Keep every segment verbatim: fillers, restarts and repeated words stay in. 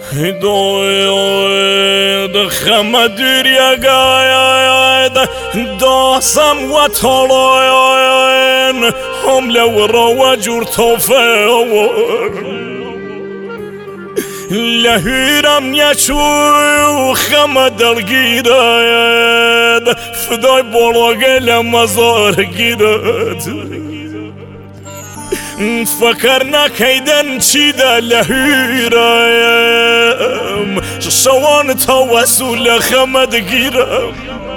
هدايد خمدير يا قايد داسم وطلاين هم لو رواجور توفير لهيرم يشو خمد القيراد فداي بولوغي لمزار قيراد فكرنا كيدن چيدا لهيرم شوان توسل خمد قيرم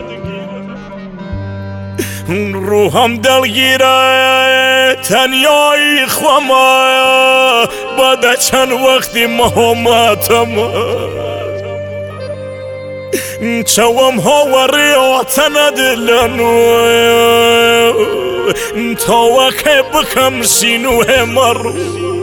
روحم دلگیره تنیایی خوما بعد چند وقتی مهمتم چوام ها و ریاتن دلنو تا وکه بکم سینو مرو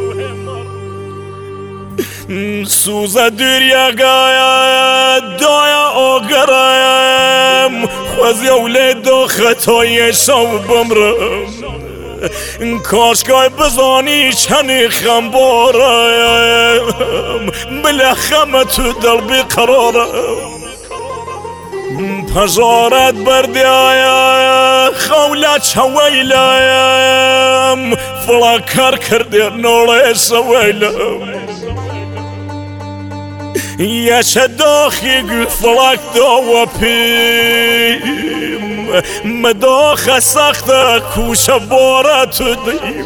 سوزه دریا گایا دایا آگرم خوزی اولید و خطای شو بمرم کاشگاه بزانی چنی خمبارم بلخم تو دل بقرارم پجارت بردی آیا خولا چویلم فلاکر کردی نوله سویلم يش داخي فلاك دوا بيم مداخ سخت كوش بارت ديم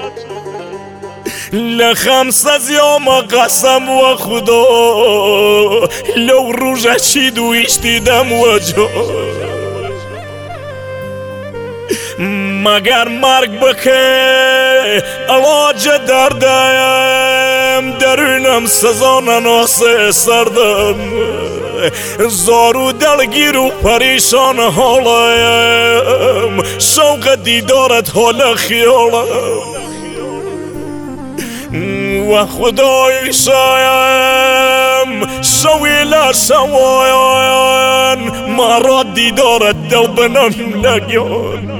لخمسة يوم قسم وخدا لو روجه چید و اشتیدم وجه مگر مرگ بکه علاج دردم درونم سزان ناسه سردم زارو دلگیر و پریشان حالم شوق دیدارت حال خیالم و خدای شایم شویل شواین مرا دیدارت دل بنم لگیان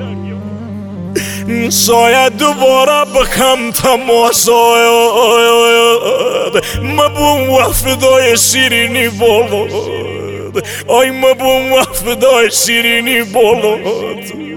شاید دوباره بکم تماشاید مبون وفدای شیرینی بالاد آی مبون وفدای شیرینی بالاد